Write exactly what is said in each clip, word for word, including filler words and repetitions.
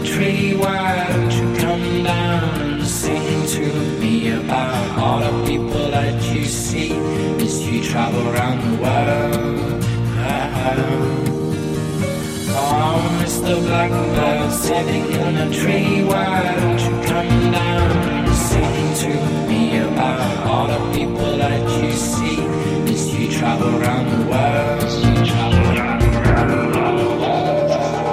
tree. Why don't you come down and sing to me about all the people that you see as you travel around the world? Oh, Mister Blackbird sitting in a tree. Why don't you come down and sing to me about all the people that you see as you travel around the world? As you travel around the world.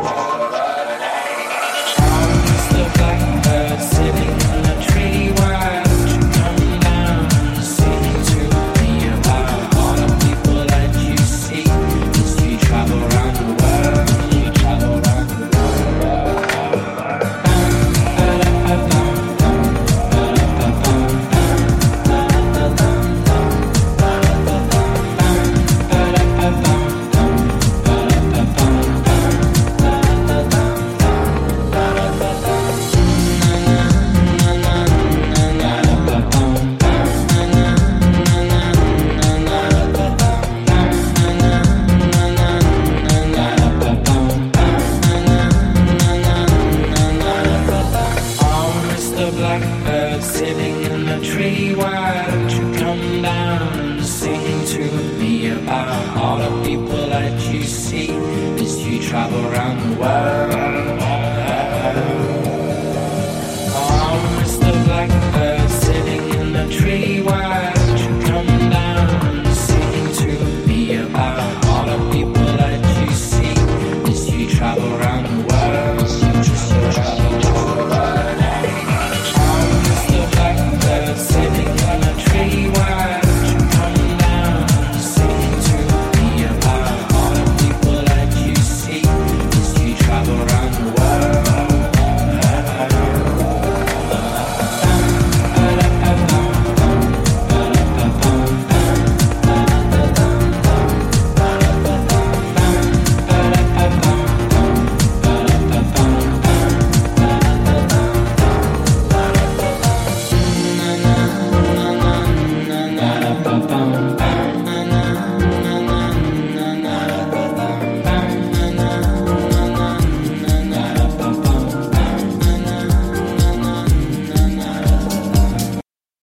Oh, Mister Blackbird sitting in a tree. Why don't you come down and sing to me about all the people that you see as you travel around the world? Blackbird sitting